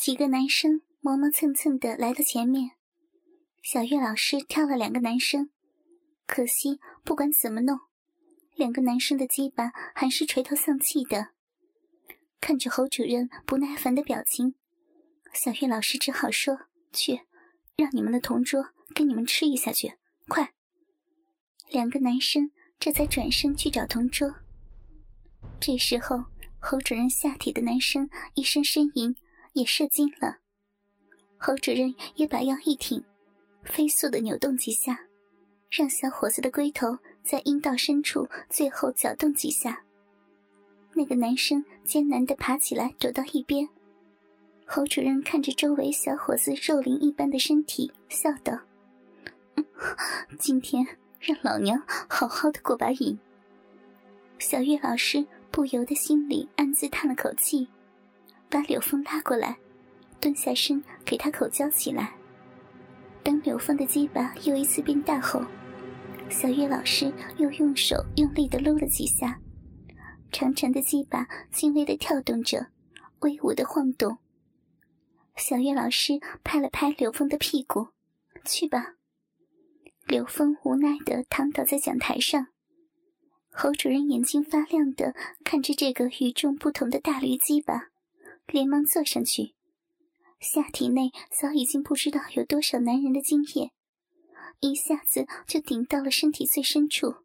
几个男生磨磨蹭蹭地来到前面，小月老师挑了2个男生，可惜不管怎么弄，2个男生的鸡巴还是垂头丧气的。看着侯主任不耐烦的表情，小月老师只好说：“去，让你们的同桌跟你们吃一下去，快。”2个男生这才转身去找同桌。这时候，侯主任下体的男生一声呻吟，也射精了。侯主任也把腰一挺，飞速地扭动几下，让小伙子的龟头在阴道深处最后搅动几下。那个男生艰难地爬起来躲到一边。侯主任看着周围小伙子肉灵一般的身体，笑道：“今天让老娘好好的过把瘾。”小月老师不由得心里暗自叹了口气，把柳凤拉过来，蹲下身给他口交起来。当柳凤的鸡巴又一次变大后，小月老师又用手用力地撸了几下，长长的鸡巴轻微地跳动着，威武地晃动。小月老师拍了拍柳凤的屁股：“去吧。”柳凤无奈地躺倒在讲台上。侯主任眼睛发亮地看着这个与众不同的大驴鸡巴，连忙坐上去。下体内早已经不知道有多少男人的精液，一下子就顶到了身体最深处。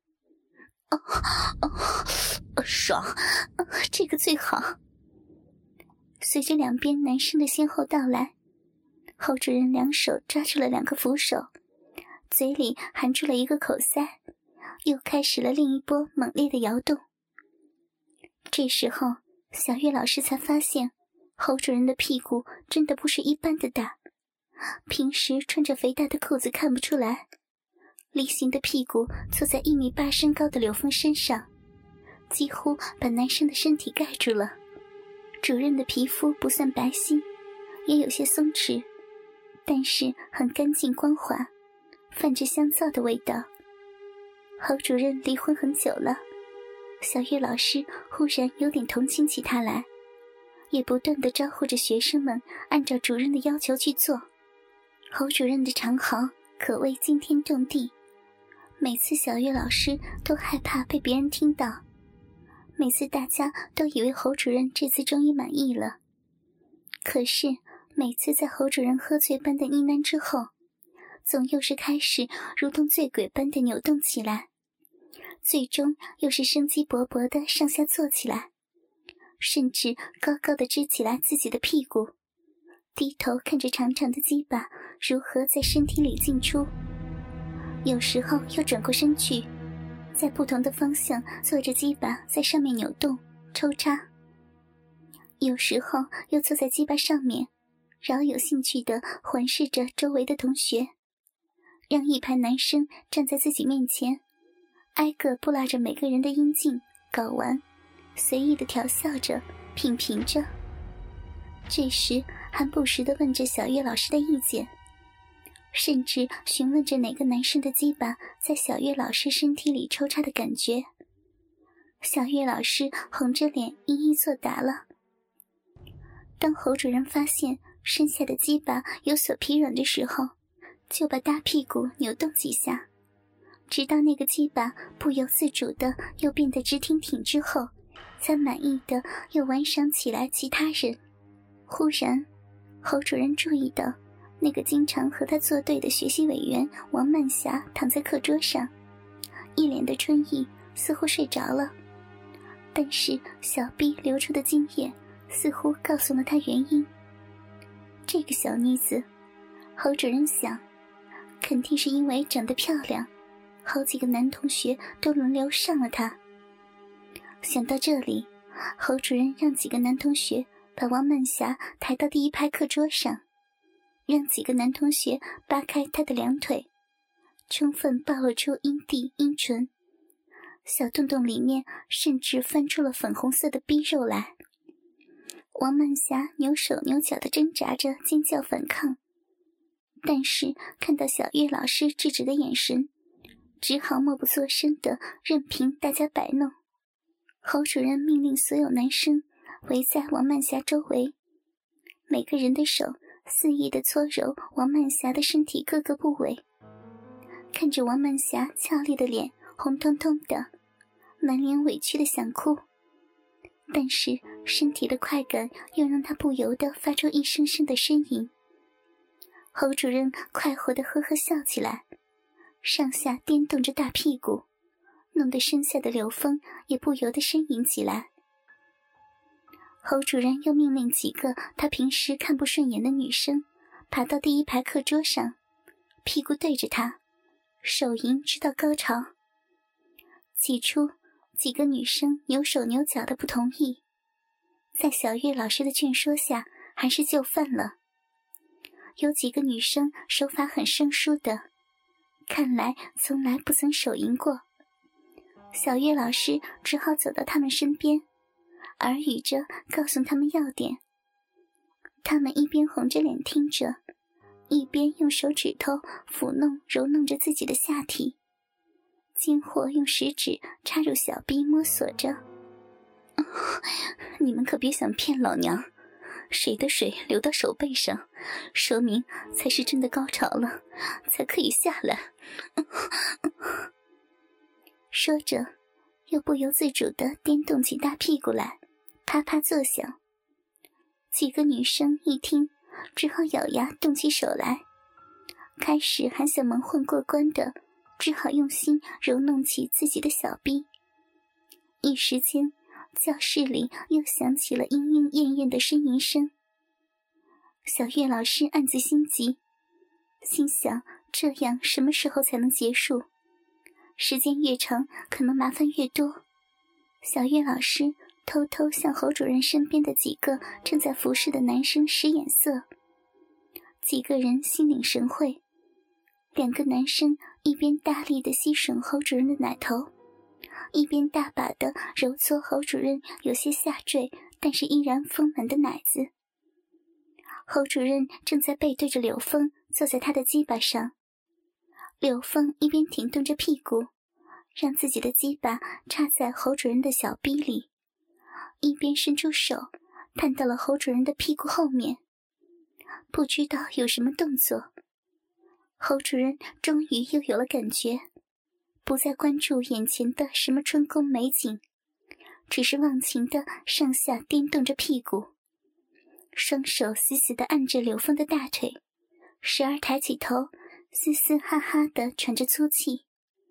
爽，这个最好。随着2边男生的先后到来，侯主任2手抓住了2个扶手，嘴里含住了一个口塞，又开始了另一波猛烈的摇动。这时候，小月老师才发现侯主任的屁股真的不是一般的大，平时穿着肥大的裤子看不出来，梨形的屁股坐在1.8米身高的柳凤身上，几乎把男生的身体盖住了。主任的皮肤不算白皙，也有些松弛，但是很干净光滑，泛着香皂的味道。侯主任离婚很久了，小月老师忽然有点同情起他来，也不断地招呼着学生们按照主任的要求去做。侯主任的长嚎可谓惊天动地，每次小月老师都害怕被别人听到，每次大家都以为侯主任这次终于满意了。可是每次在侯主任喝醉般的呢喃之后，总又是开始如同醉鬼般的扭动起来，最终又是生机勃勃地上下坐起来，甚至高高地支起来自己的屁股，低头看着长长的鸡巴如何在身体里进出。有时候又转过身去，在不同的方向做着鸡巴在上面扭动抽插。有时候又坐在鸡巴上面，饶有兴趣地环视着周围的同学，让一排男生站在自己面前，挨个拨拉着每个人的阴茎睾丸，随意地调笑着品评着。这时还不时地问着小月老师的意见，甚至询问着哪个男生的鸡巴在小月老师身体里抽插的感觉。小月老师红着脸一一作答了。当侯主任发现身下的鸡巴有所疲软的时候，就把大屁股扭动几下，直到那个鸡巴不由自主的又变得直挺挺之后，才满意的又玩赏起来其他人。忽然，侯主任注意到那个经常和他作对的学习委员王曼霞躺在课桌上，一脸的春意，似乎睡着了。但是小臂流出的精液似乎告诉了他原因。这个小女子，侯主任想，肯定是因为长得漂亮，好几个男同学都轮流上了她。想到这里，侯主任让几个男同学把王曼霞抬到第1排课桌上，让几个男同学扒开她的2腿，充分暴露出阴蒂阴唇，小洞洞里面甚至翻出了粉红色的逼肉来。王曼霞扭手扭脚地挣扎着尖叫反抗，但是看到小月老师制止的眼神，只好默不作声地任凭大家摆弄。侯主任命令所有男生围在王曼霞周围， 每个人的手肆意地搓揉王曼霞的身体各个部位。看着王曼霞俏丽的脸红彤彤的，满脸委屈的想哭，但是身体的快感又让她不由得发出一声声的呻吟。侯主任快活地呵呵笑起来，上下颠动着大屁股，弄得身下的刘峰也不由得呻吟起来。侯主任又命令几个他平时看不顺眼的女生爬到第一排课桌上，屁股对着他，手淫直到高潮。起初几个女生扭手扭脚的不同意，在小月老师的劝说下还是就范了。有几个女生手法很生疏的，看来从来不曾手淫过。小月老师只好走到他们身边，耳语着告诉他们要点。他们一边红着脸听着，一边用手指头抚弄揉弄着自己的下体，间或用食指插入小臂摸索着。你们可别想骗老娘，谁的水流到手背上，说明才是真的高潮了，才可以下来。说着又不由自主地颠动起大屁股来，啪啪作响。几个女生一听，只好咬牙动起手来，开始还想蒙混过关的，只好用心揉弄起自己的小臂。一时间教室里又响起了莺莺燕燕的呻吟声。小月老师暗自心急，心想这样什么时候才能结束？时间越长，可能麻烦越多。小月老师偷偷向侯主任身边的几个正在服侍的男生使眼色。几个人心领神会，两个男生一边大力地吸吮侯主任的奶头，一边大把地揉搓侯主任有些下坠但是依然丰满的奶子。侯主任正在背对着柳峰坐在他的鸡巴上，柳峰一边挺动着屁股，让自己的鸡巴插在侯主任的小逼里，一边伸出手探到了侯主任的屁股后面，不知道有什么动作。侯主任终于又有了感觉，不再关注眼前的什么春宫美景，只是忘情地上下颠动着屁股，双手死死地按着柳峰的大腿，时而抬起头，嘶嘶哈哈地喘着粗气。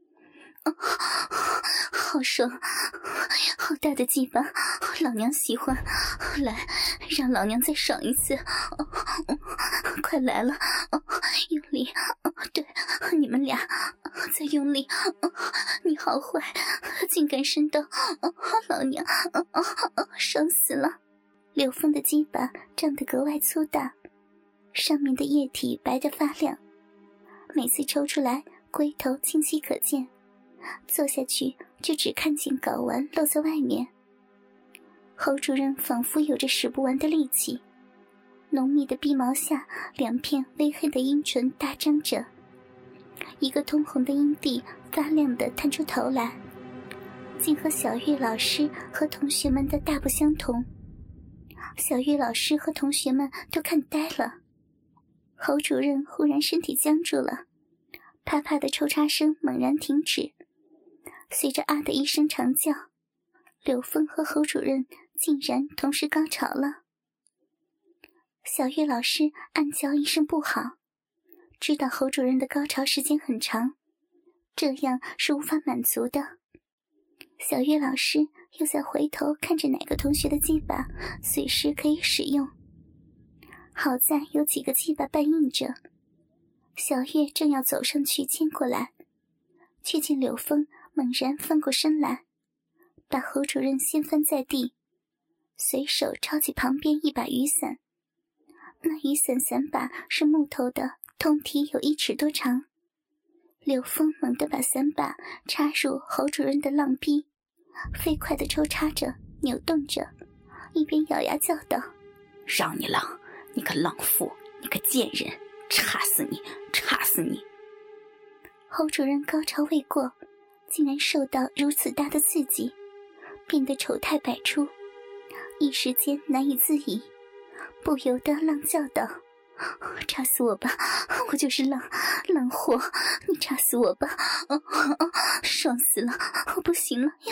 好爽，好大的鸡巴，老娘喜欢，来，让老娘再爽一次，快来了，用力，对，你们俩再用力，你好坏，竟敢伸到老娘，爽死了。柳峰的鸡巴胀得格外粗大，上面的液体白得发亮，每次抽出来龟头清晰可见，坐下去就只看见睾丸露在外面。侯主任仿佛有着使不完的力气，浓密的鼻毛下两片微黑的阴唇大张着，一个通红的阴蒂发亮地探出头来，竟和小月老师和同学们的大不相同。小月老师和同学们都看呆了。侯主任忽然身体僵住了，啪啪的抽插声猛然停止，随着啊的一声长叫，柳峰和侯主任竟然同时高潮了。小月老师暗叫一声不好，知道侯主任的高潮时间很长，这样是无法满足的。小月老师又在回头看着哪个同学的鸡巴随时可以使用，好在有几个鸡巴半硬着。小月正要走上去牵过来，却见柳峰猛然翻过身来，把侯主任掀翻在地，随手抄起旁边一把雨伞。那雨伞伞把是木头的，通体有1尺多长。柳峰猛地把伞把插入侯主任的浪逼，飞快地抽插着扭动着，一边咬牙叫道： 让你浪，你个浪妇，你个贱人，插死你，插死你！ 侯主任高潮未过，竟然受到如此大的刺激，变得丑态百出，一时间难以自已， 不由得浪叫道：“插死我吧，我就是浪货，你插死我吧，爽死了，我不行了呀！”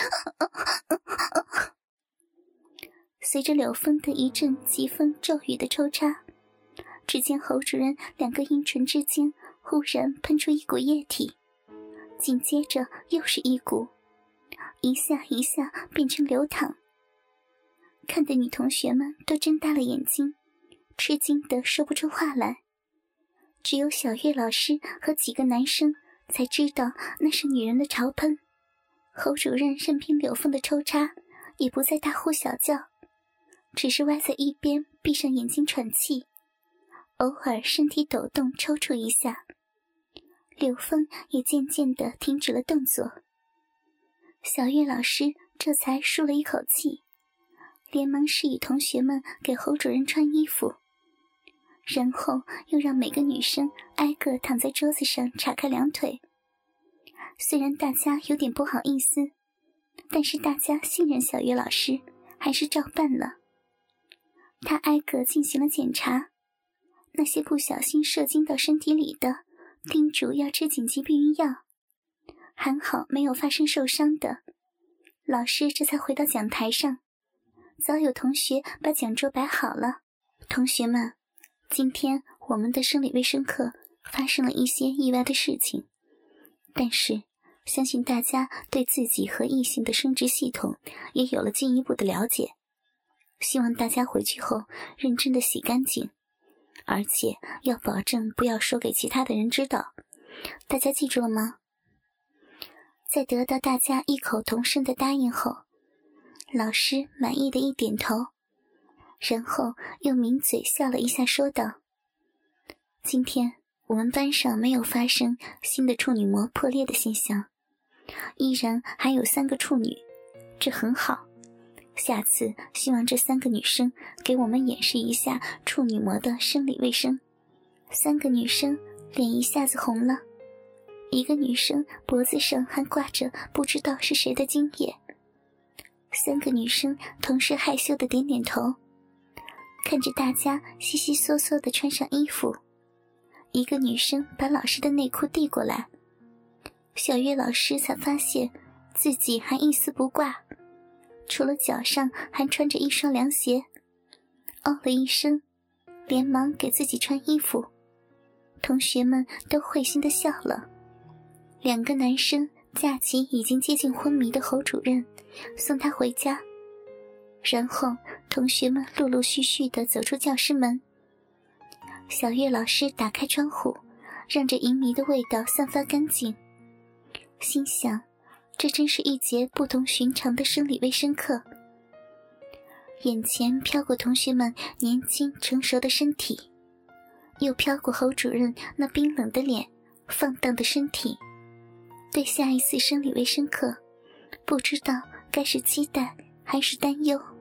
随着柳风的一阵疾风骤雨的抽插，只见侯主任两个阴唇之间忽然喷出一股液体，紧接着又是一股，一下一下变成流淌。看得女同学们都睁大了眼睛，吃惊地说不出话来。只有小月老师和几个男生才知道那是女人的潮喷。侯主任任凭柳风的抽插，也不再大呼小叫，只是歪在一边闭上眼睛喘气，偶尔身体抖动抽搐一下。柳风也渐渐地停止了动作。小月老师这才舒了一口气，连忙示意同学们给侯主任穿衣服，然后又让每个女生挨个躺在桌子上岔开两腿。虽然大家有点不好意思，但是大家信任小月老师，还是照办了。她挨个进行了检查，那些不小心射精到身体里的，叮嘱要吃紧急避孕药，还好没有发生受伤的。老师这才回到讲台上，早有同学把讲桌摆好了。同学们，今天我们的生理卫生课发生了一些意外的事情，但是相信大家对自己和异性的生殖系统也有了进一步的了解。希望大家回去后认真的洗干净，而且要保证不要说给其他的人知道。大家记住了吗？在得到大家异口同声的答应后，老师满意的一点头，然后又抿嘴笑了一下说道：“今天我们班上没有发生新的处女膜破裂的现象，依然还有3个处女，这很好。下次希望这3个女生给我们演示一下处女膜的生理卫生。”3个女生脸一下子红了，一个女生脖子上还挂着不知道是谁的精液。3个女生同时害羞地点点头，看着大家悉悉嗦嗦地穿上衣服。一个女生把老师的内裤递过来，小月老师才发现自己还一丝不挂，除了脚上还穿着一双凉鞋，哦了一声，连忙给自己穿衣服。同学们都会心地笑了。2个男生架起已经接近昏迷的侯主任，送他回家。然后同学们陆陆续续地走出教室门。小月老师打开窗户，让这淫糜的味道散发干净，心想这真是一节不同寻常的生理卫生课。眼前飘过同学们年轻成熟的身体，又飘过侯主任那冰冷的脸，放荡的身体。对下一次生理卫生课，不知道该是期待还是担忧。